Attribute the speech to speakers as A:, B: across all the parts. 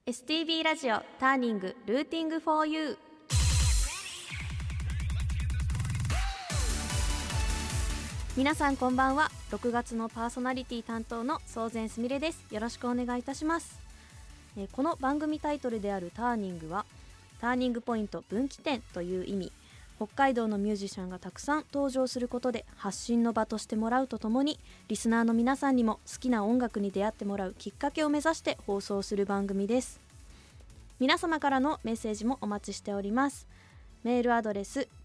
A: STB ラジオターニングルーティングフォーユー。皆さんこんばんは。6月のパーソナリティ担当の宗前すみれです。よろしくお願いいたします。この番組タイトルであるターニングはターニングポイント分岐点という意味。北海道のミュージシャンがたくさん登場することで発信の場としてもらうとともに、リスナーの皆さんにも好きな音楽に出会ってもらうきっかけを目指して放送する番組です。皆様からのメッセージもお待ちしております。メールアドレス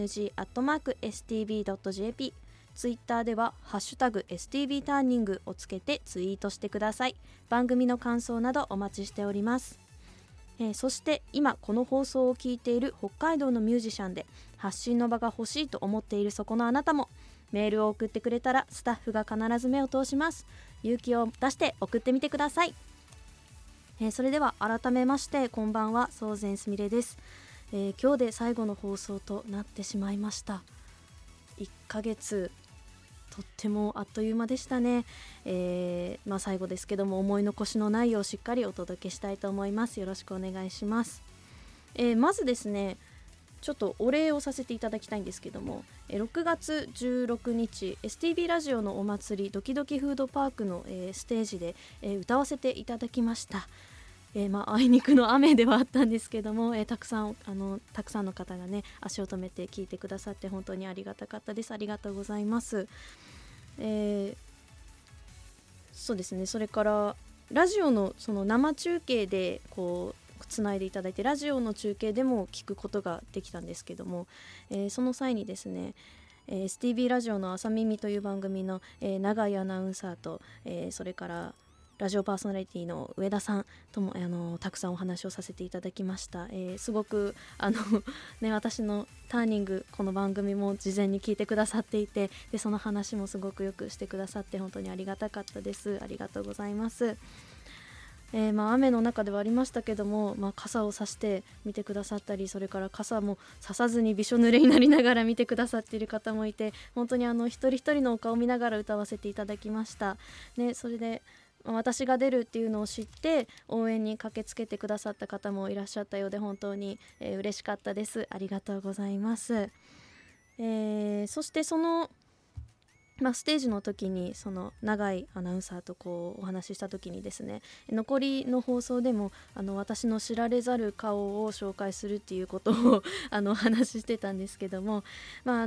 A: tng@stb.jp、 ツイッターではハッシュタグ STB ターニングをつけてツイートしてください。番組の感想などお待ちしております。そして今この放送を聞いている北海道のミュージシャンで発信の場が欲しいと思っているそこのあなたも、メールを送ってくれたらスタッフが必ず目を通します。勇気を出して送ってみてください。それでは改めましてこんばんは、宗前すみれです。今日で最後の放送となってしまいました。1ヶ月とってもあっという間でしたね。最後ですけども思い残しのないようしっかりお届けしたいと思います。よろしくお願いします。まずですね、ちょっとお礼をさせていただきたいんですけども、6月16日 STB ラジオのお祭りドキドキフードパークの、ステージで、歌わせていただきました。あいにくの雨ではあったんですけども、たくさんの方がね足を止めて聞いてくださって本当にありがたかったです。ありがとうございます。そうですね、それからラジオのその生中継でこうつないでいただいて、ラジオの中継でも聞くことができたんですけども、その際にですね、STB ラジオの朝耳という番組の、永井アナウンサーと、それからラジオパーソナリティの上田さんともたくさんお話をさせていただきました。すごく私のターニングこの番組も事前に聞いてくださっていて、でその話もすごくよくしてくださって本当にありがたかったです。ありがとうございます。雨の中ではありましたけども、傘を差して見てくださったり、それから傘も差さずにびしょ濡れになりながら見てくださっている方もいて、本当に一人一人のお顔を見ながら歌わせていただきました、ね、それで私が出るっていうのを知って応援に駆けつけてくださった方もいらっしゃったようで本当に、嬉しかったです。ありがとうございます。そしてそのステージの時にその永井アナウンサーとこうお話しした時にですね、残りの放送でも私の知られざる顔を紹介するっていうことをお話ししてたんですけども、全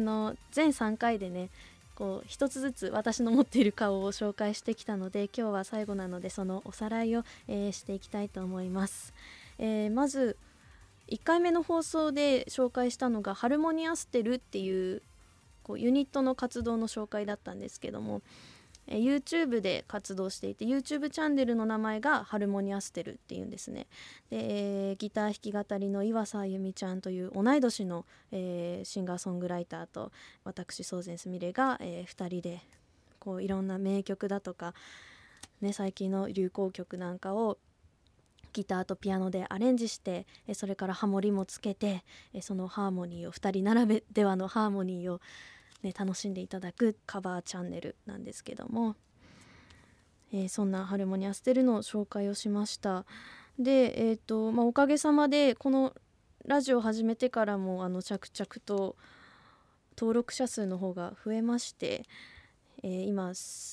A: 3回でねこう一つずつ私の持っている顔を紹介してきたので、今日は最後なのでそのおさらいを、していきたいと思います。まず1回目の放送で紹介したのがハルモニアステルっていうユニットの活動の紹介だったんですけども、YouTube で活動していて YouTube チャンネルの名前がハルモニアステルっていうんですね。で、ギター弾き語りの岩佐あゆみちゃんという同い年の、シンガーソングライターと私宗前すみれが、2人でこういろんな名曲だとか、最近の流行曲なんかをギターとピアノでアレンジして、それからハモリもつけて、そのハーモニーを2人ならではのハーモニーを楽しんでいただくカバーチャンネルなんですけども、そんなハルモニアステルの紹介をしました。で、おかげさまでこのラジオを始めてからも着々と登録者数の方が増えまして、今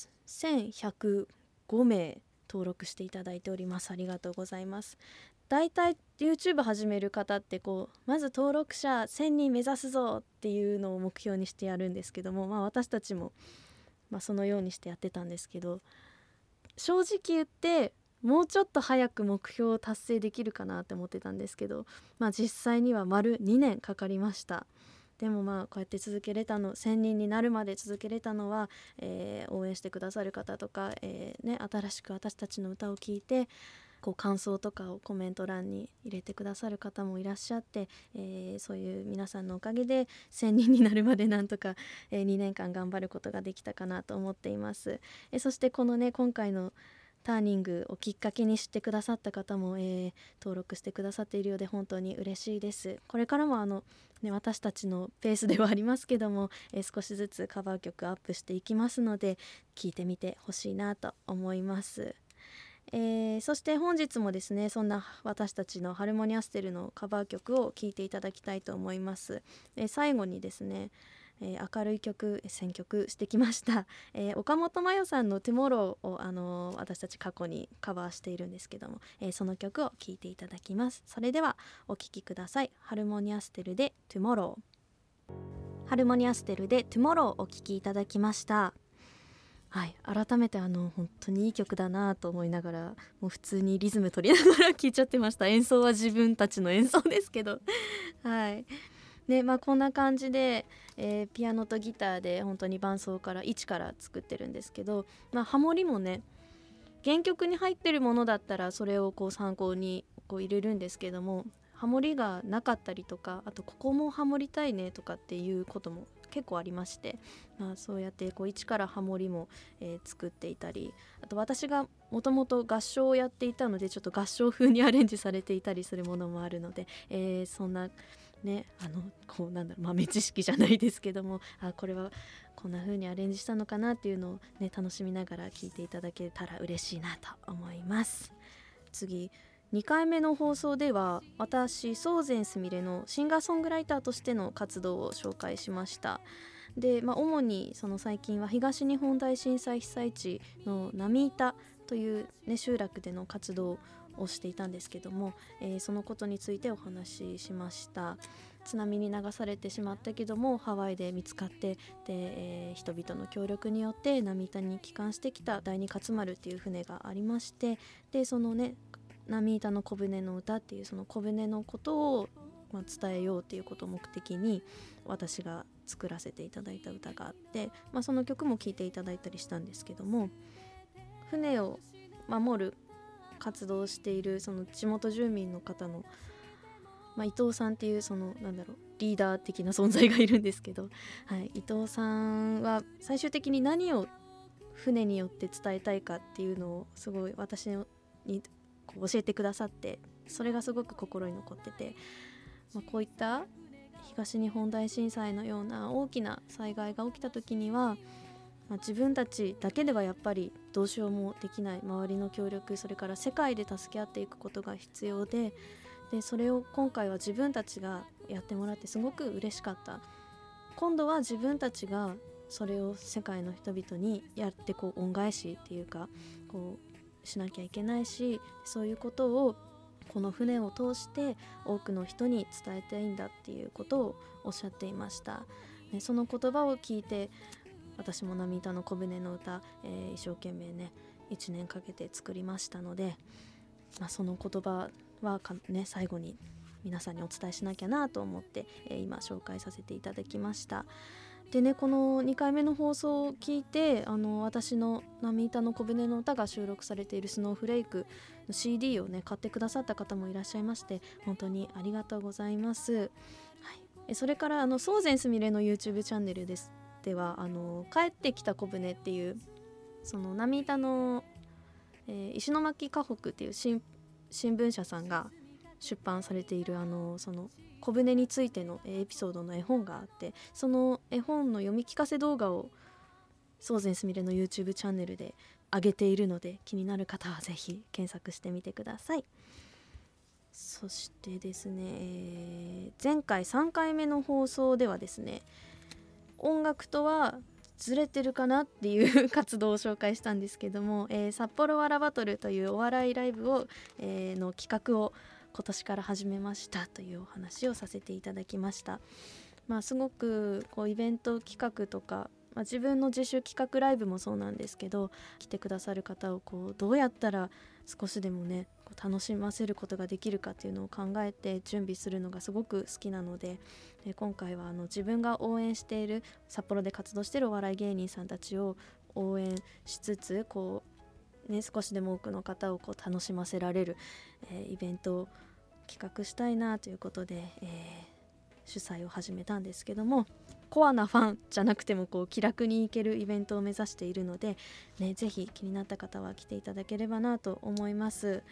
A: 1105名登録していただいております。ありがとうございます。だいたい YouTube 始める方ってまず登録者1000人目指すぞっていうのを目標にしてやるんですけども、私たちも、そのようにしてやってたんですけど、正直言ってもうちょっと早く目標を達成できるかなって思ってたんですけど、実際には丸2年かかりました。でもこうやって続けれたの、1000人になるまで続けれたのは、応援してくださる方とか、新しく私たちの歌を聴いて感想とかをコメント欄に入れてくださる方もいらっしゃって、そういう皆さんのおかげで1000人になるまでなんとか、2年間頑張ることができたかなと思っています。そしてこの今回のターニングをきっかけに知ってくださった方も、登録してくださっているようで本当に嬉しいです。これからも私たちのペースではありますけども、少しずつカバー曲アップしていきますので聞いてみてほしいなと思います。 そして本日もですね、そんな私たちのハルモニアステルのカバー曲を聴いていただきたいと思います。最後にですね、明るい曲選曲してきました、岡本真代さんの Tomorrow を、私たち過去にカバーしているんですけども、その曲を聴いていただきます。それではお聴きください。ハルモニアステルで Tomorrow。 ハルモニアステルで Tomorrow をお聴きいただきました。はい、改めて本当にいい曲だなと思いながら、もう普通にリズム取りながら聴いちゃってました。演奏は自分たちの演奏ですけどはいで、こんな感じで、ピアノとギターで本当に伴奏から一から作ってるんですけど、ハモリもね、原曲に入ってるものだったらそれをこう参考にこう入れるんですけども、ハモリがなかったりとか、あとここもハモりたいねとかっていうことも結構ありまして、そうやってこう一からハモリも、作っていたり、あと私がもともと合唱をやっていたので、ちょっと合唱風にアレンジされていたりするものもあるので、そんなね、こう豆知識じゃないですけども、これはこんな風にアレンジしたのかなっていうのを、ね、楽しみながら聴いていただけたら嬉しいなと思います。次、2回目の放送では私ソーゼンスミレのシンガーソングライターとしての活動を紹介しました。で、主にその最近は東日本大震災被災地の浪板という、ね、集落での活動をしていたんですけども、そのことについてお話ししました。津波に流されてしまったけどもハワイで見つかって、で、人々の協力によって浪板に帰還してきた第二勝丸っていう船がありまして、でそのね、浪板の小舟の歌っていうその小舟のことを、伝えようっていうことを目的に私が作らせていただいた歌があって、その曲も聴いていただいたりしたんですけども、船を守る活動をしているその地元住民の方の、伊藤さんっていうそのリーダー的な存在がいるんですけど、伊藤さんは最終的に何を船によって伝えたいかっていうのをすごい私にこう教えてくださって、それがすごく心に残ってて、こういった東日本大震災のような大きな災害が起きた時には、自分たちだけではやっぱりどうしようもできない、周りの協力、それから世界で助け合っていくことが必要で、それを今回は自分たちがやってもらってすごく嬉しかった。今度は自分たちがそれを世界の人々にやってこう恩返しっていうかこうしなきゃいけないし、そういうことをこの船を通して多くの人に伝えたいんだっていうことをおっしゃっていました。その言葉を聞いて私も浪板の小舟の歌、一生懸命ね1年かけて作りましたので、その言葉は最後に皆さんにお伝えしなきゃなと思って、今紹介させていただきました。でね、この2回目の放送を聞いて私の浪板の小舟の歌が収録されているスノーフレークの CD をね買ってくださった方もいらっしゃいまして、本当にありがとうございます。それからソーゼンスミレの YouTube チャンネルでは帰ってきた小舟っていうその浪板の、石巻河北っていう新聞社さんが出版されているその小舟についてのエピソードの絵本があって、その絵本の読み聞かせ動画をソーゼンスミレの YouTube チャンネルで上げているので、気になる方はぜひ検索してみてください。そしてですね、前回3回目の放送ではですね、音楽とはずれてるかなっていう活動を紹介したんですけども、札幌わらバトルというお笑いライブを、の企画を今年から始めましたというお話をさせていただきました。すごくこうイベント企画とか、自分の自主企画ライブもそうなんですけど、来てくださる方をこうどうやったら少しでもねこう楽しませることができるかっていうのを考えて準備するのがすごく好きなので、今回は自分が応援している札幌で活動しているお笑い芸人さんたちを応援しつつこう、少しでも多くの方をこう楽しませられる、イベントを企画したいなということで、主催を始めたんですけども、コアなファンじゃなくてもこう気楽に行けるイベントを目指しているので、ぜひ気になった方は来ていただければなと思います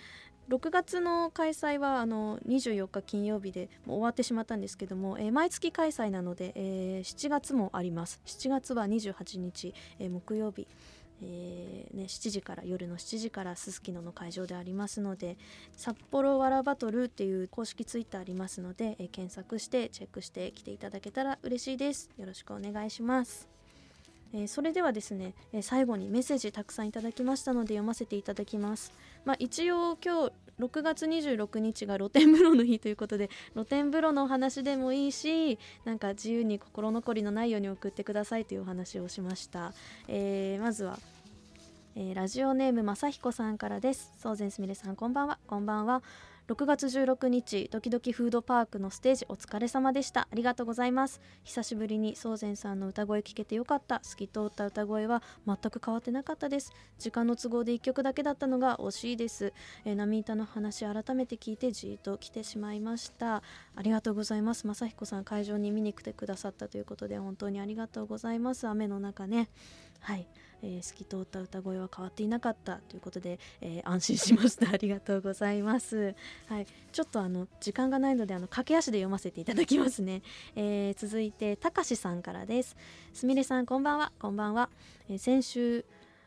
A: 。6月の開催は24日金曜日でもう終わってしまったんですけども、毎月開催なので、7月もあります。7月は28日、木曜日、 7時から夜の7時からすすきのの会場でありますので、札幌わらバトルっていう公式ツイッターありますので、検索してチェックして来ていただけたら嬉しいです。よろしくお願いします。それではですね、最後にメッセージたくさんいただきましたので読ませていただきます。一応今日6月26日が露天風呂の日ということで、露天風呂のお話でもいいし、なんか自由に心残りのないように送ってくださいというお話をしました。まずは、ラジオネームまさひこさんからです。そうぜんすみれさん、こんばんは。こんばんは。6月16日ドキドキフードパークのステージお疲れ様でした。ありがとうございます。久しぶりにそうぜんさんの歌声聞けてよかった。透き通った歌声は全く変わってなかったです。時間の都合で1曲だけだったのが惜しいです。波板の話改めて聞いてじーっと来てしまいました。ありがとうございます。まさひこさん、会場に見に来てくださったということで本当にありがとうございます。雨の中ね、はい、透き通った歌声は変わっていなかったということで、安心しました。ありがとうございます。はい、ちょっと時間がないので駆け足で読ませていただきますね。続いてたかしさんからです。すみれさん、こんばんは。こんばんは。先週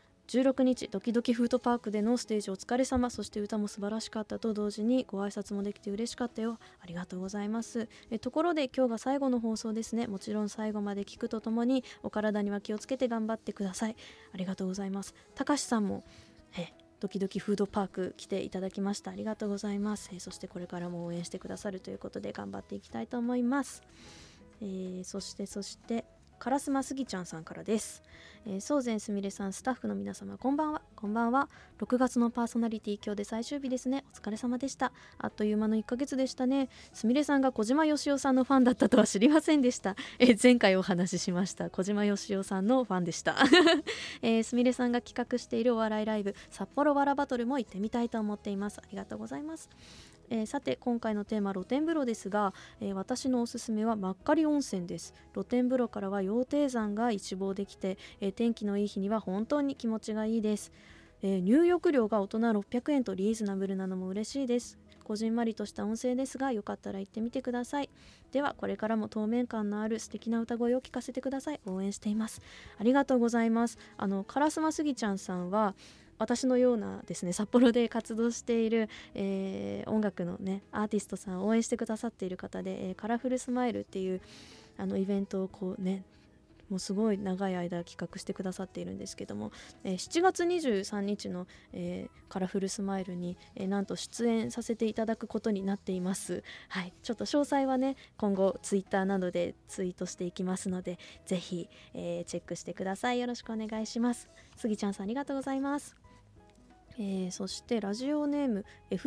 A: 16日ドキドキフードパークでのステージお疲れ様。そして歌も素晴らしかったと同時にご挨拶もできて嬉しかったよ。ありがとうございます。ところで今日が最後の放送ですね。もちろん最後まで聞くとともにお体には気をつけて頑張ってください。ありがとうございます。たかしさんもドキドキフードパーク来ていただきました。ありがとうございます。そしてこれからも応援してくださるということで頑張っていきたいと思います。そしてからすますぎちゃんさんからです。そうぜんすみれさん、スタッフの皆様、こんばんは。こんばんは。6月のパーソナリティ、今日で最終日ですね。お疲れ様でした。あっという間の1ヶ月でしたね。すみれさんが小島よしおさんのファンだったとは知りませんでした。前回お話ししました小島よしおさんのファンでした。すみれさんが企画しているお笑いライブ、札幌わらバトルも行ってみたいと思っています。ありがとうございます。さて今回のテーマ、露天風呂ですが、私のおすすめは真っ赤温泉です。露天風呂からは羊蹄山が一望できて、天気のいい日には本当に気持ちがいいです。入浴料が大人600円とリーズナブルなのも嬉しいです。こじんまりとした温泉ですが、よかったら行ってみてください。ではこれからも透明感のある素敵な歌声を聞かせてください。応援しています。ありがとうございます。烏丸すぎちゃんさんは私のようなですね、札幌で活動している、音楽のねアーティストさんを応援してくださっている方で、カラフルスマイルっていうイベントをこうね、もうすごい長い間企画してくださっているんですけども、7月23日の、カラフルスマイルに、なんと出演させていただくことになっています。はい、ちょっと詳細はね今後ツイッターなどでツイートしていきますので、ぜひ、チェックしてください。よろしくお願いします。スギちゃんさん、ありがとうございます。そしてラジオネーム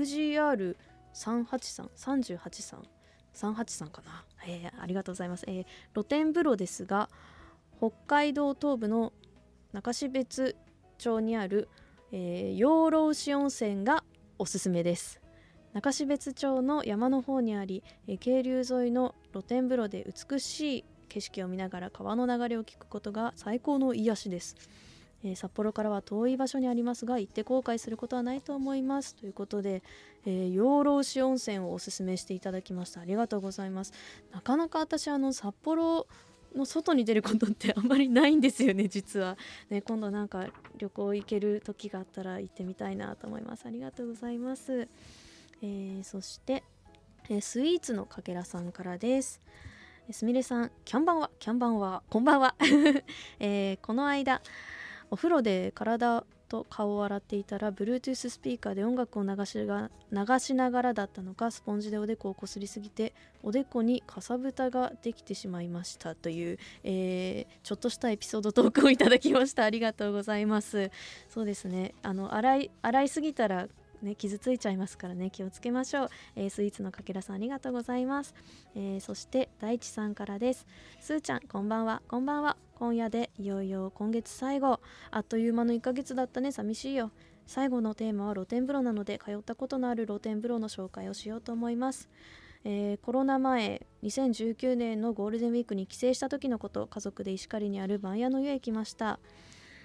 A: FGR38338かな、ありがとうございます。露天風呂ですが、北海道東部の中標津町にある、養老牛温泉がおすすめです。中標津町の山の方にあり、渓流沿いの露天風呂で美しい景色を見ながら川の流れを聞くことが最高の癒しです。札幌からは遠い場所にありますが、行って後悔することはないと思いますということで、養老牛温泉をおすすめしていただきました。ありがとうございます。なかなか私札幌の外に出ることってあんまりないんですよね、実はね。今度なんか旅行行ける時があったら行ってみたいなと思います。ありがとうございます。そして、スイーツのかけらさんからです。すみれさん、こんばんは。こんばんは、この間お風呂で体と顔を洗っていたら Bluetooth スピーカーで音楽を流しながらだったのか、スポンジでおでこをこすりすぎておでこにかさぶたができてしまいましたという、ちょっとしたエピソードトークをいただきました。ありがとうございます。そうですね、洗いすぎたら傷ついちゃいますからね、気をつけましょう。スイーツのかけらさん、ありがとうございます。そして大地さんからです。すーちゃん、こんばんは。今夜でいよいよ今月最後。あっという間の1ヶ月だったね。寂しいよ。最後のテーマは露天風呂なので、通ったことのある露天風呂の紹介をしようと思います。コロナ前2019年のゴールデンウィークに帰省した時のこと、家族で石狩にある番屋の湯へ行きました。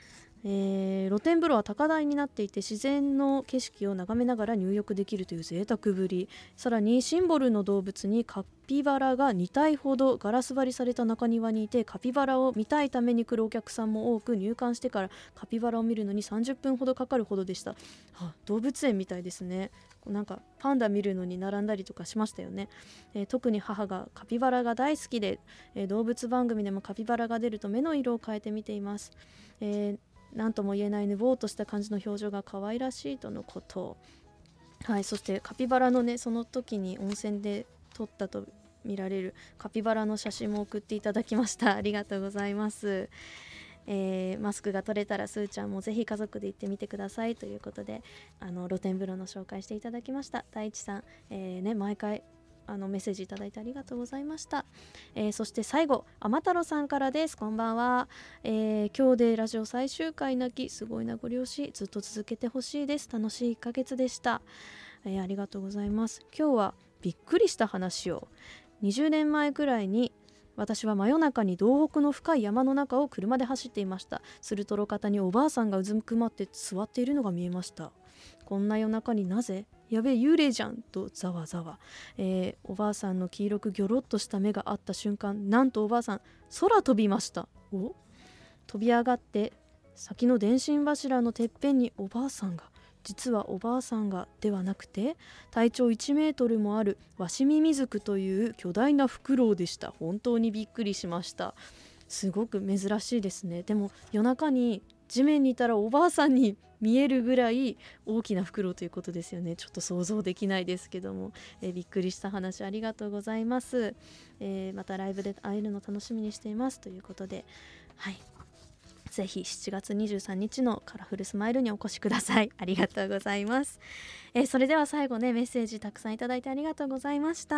A: 露天風呂は高台になっていて自然の景色を眺めながら入浴できるという贅沢ぶり。さらにシンボルの動物にカピバラが2体ほどガラス張りされた中庭にいて、カピバラを見たいために来るお客さんも多く、入館してからカピバラを見るのに30分ほどかかるほどでした。動物園みたいですね。なんかパンダ見るのに並んだりとかしましたよね。特に母がカピバラが大好きで、動物番組でもカピバラが出ると目の色を変えて見ています。なんとも言えないぬぼーっとした感じの表情が可愛らしいとのこと。そしてカピバラのね、その時に温泉で撮ったと見られるカピバラの写真も送っていただきました。ありがとうございます。マスクが取れたらすーちゃんもぜひ家族で行ってみてくださいということで、露天風呂の紹介していただきました。太一さん、毎回メッセージいただいてありがとうございました。そして最後、天太郎さんからです。こんばんは。今日でラジオ最終回泣き、すごい名残惜しい、ずっと続けてほしいです。楽しい1ヶ月でした。ありがとうございます。今日はびっくりした話を。20年前くらいに私は真夜中に道北の深い山の中を車で走っていました。すると路肩におばあさんがうずくまって座っているのが見えました。こんな夜中になぜ、やべえ幽霊じゃんとざわざわ、おばあさんの黄色くギョロッとした目があった瞬間、なんとおばあさん空飛びました。飛び上がって先の電信柱のてっぺんにおばあさんが、実はおばあさんがではなくて、体長1メートルもあるワシミミズクという巨大なフクロウでした。本当にびっくりしました。すごく珍しいですね。でも夜中に地面にいたらおばあさんに見えるぐらい大きなフクロウということですよね。ちょっと想像できないですけども、びっくりした話ありがとうございます。またライブで会えるの楽しみにしていますということで、ぜひ7月23日のカラフルスマイルにお越しください。ありがとうございます。それでは最後ね、メッセージたくさんいただいてありがとうございました。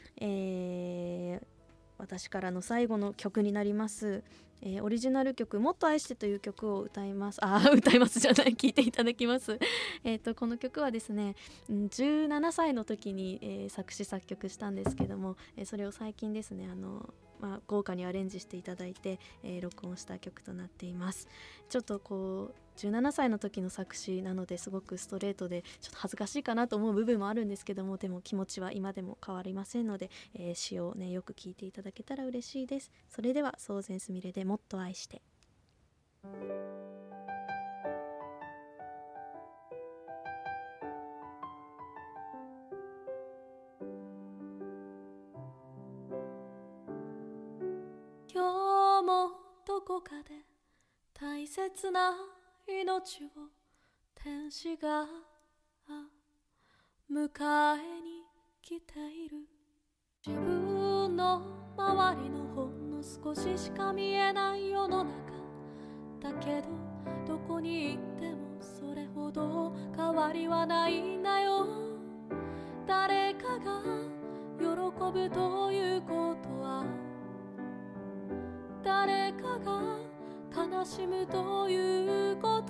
A: 私からの最後の曲になります。オリジナル曲もっと愛してという曲を歌います。歌いますじゃない、聞いていただきます。この曲はですね、17歳の時に、作詞作曲したんですけども、それを最近ですね、豪華にアレンジしていただいて、録音した曲となっています。ちょっと17歳の時の作詞なのですごくストレートでちょっと恥ずかしいかなと思う部分もあるんですけども、でも気持ちは今でも変わりませんので、詩をねよく聴いていただけたら嬉しいです。それでは宗前すみれでもっと愛して。
B: 今日もどこかで大切な命を天使が迎えに来ている。自分の周りのほんの少ししか見えない世の中だけど、どこに行ってもそれほど変わりはないんだよ。誰かが喜ぶということは、誰かが悲しむということ、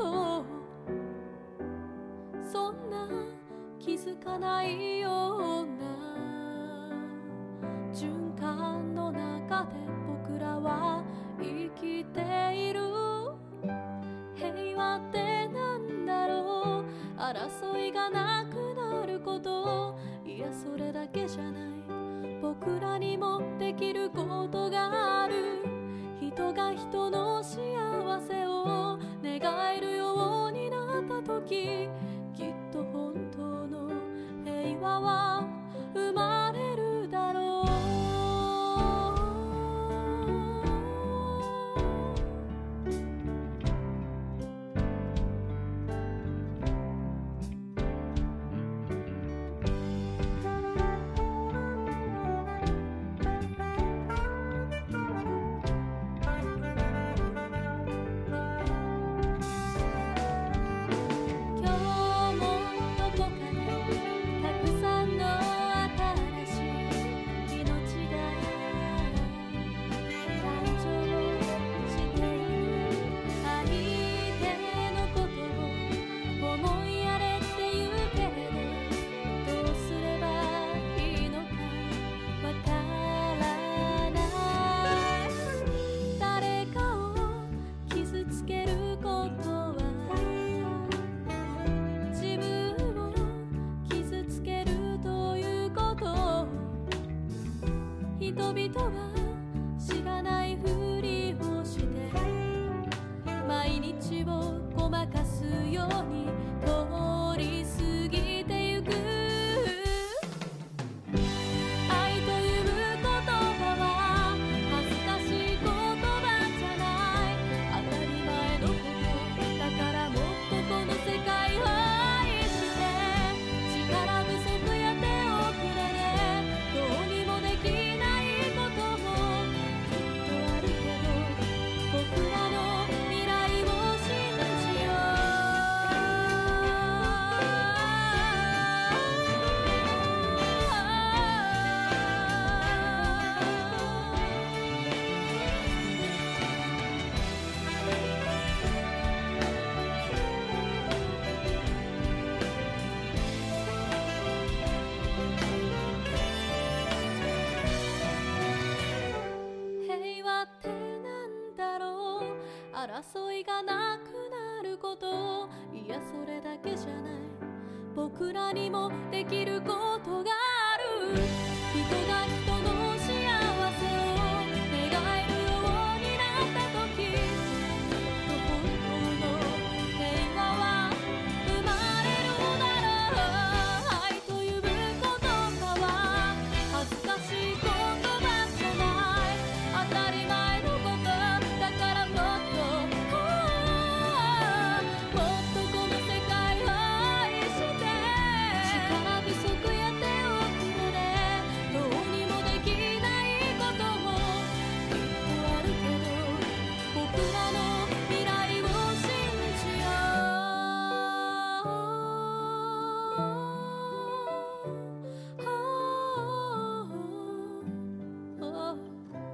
B: そんな気づかないような循環の中で僕らは生きている。平和ってなんだろう、争いがなくなること、いやそれだけじゃない、僕らにもできることがある。人が人の幸せを願えるようになった時、きっと本当の平和は生まれるだろう。今日もどこかでたくさんの人々は知らないふりをして毎日をごまかすように通り過ぎてゆく。愛という言葉は恥ずかしい言葉じゃない、当たり前のことだからもっとこの世界を愛して力不足や手遅れでどうにもできないこともきっとあるけど僕らの未来を信じよう。平和ってなんだろう、争いがなくなること、いやそれだけじゃない、僕らにもできることがある。人が人の幸せを願えるようになった時、きっと本当の平和は生まれるだろう。愛という言葉は恥ずかしい言葉じゃない、当たり前のことだからもっとこの世界を愛して力不足や手遅れでどうにもできないこともきっとあるけど僕らの未来を信じよう。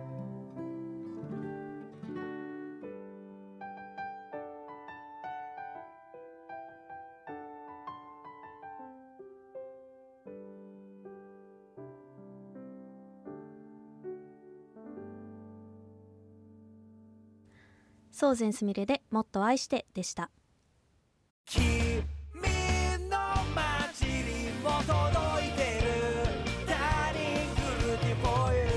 A: 宗善すみれでもっと愛してでした。
C: 君の街にも届いてる Turning Beauty for You。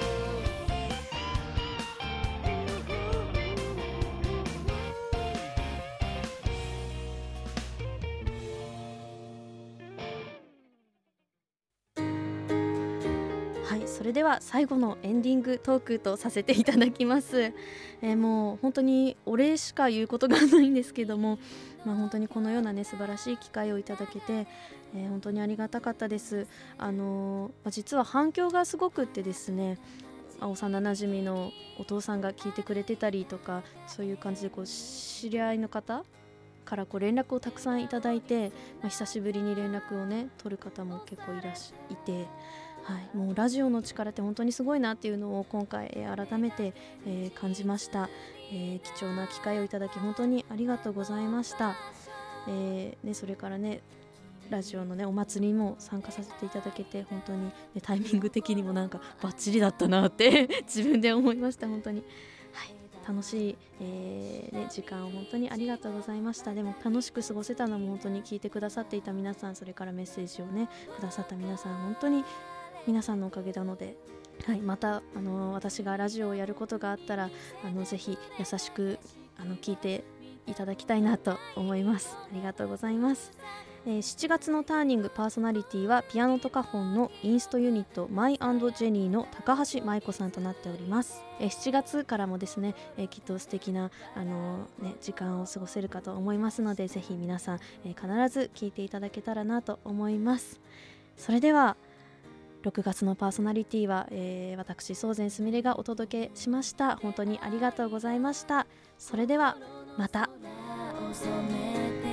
A: はい、それでは最後のエンディングトークとさせていただきます。もう本当にお礼しか言うことがないんですけども、本当にこのようなね素晴らしい機会をいただけて、本当にありがたかったです。実は反響がすごくってですね、幼なじみのお父さんが聞いてくれてたりとか、そういう感じで知り合いの方から連絡をたくさんいただいて、久しぶりに連絡をね取る方も結構いて、もうラジオの力って本当にすごいなっていうのを今回改めて、感じました。貴重な機会をいただき本当にありがとうございました。それからねラジオのねお祭りにも参加させていただけて本当に、タイミング的にもなんかバッチリだったなって自分で思いました。本当に、楽しい、時間を本当にありがとうございました。でも楽しく過ごせたのも本当に聞いてくださっていた皆さん、それからメッセージをねくださった皆さん、本当に皆さんのおかげなので、また私がラジオをやることがあったらぜひ優しく聞いていただきたいなと思います。ありがとうございます。7月のターニングパーソナリティはピアノとカホンのインストユニットマイ&ジェニーの高橋舞子さんとなっております。7月からもですね、きっと素敵な時間を過ごせるかと思いますので、ぜひ皆さん、必ず聞いていただけたらなと思います。それでは6月のパーソナリティは、私宗善すみれがお届けしました。本当にありがとうございました。それではまた。
B: 染めて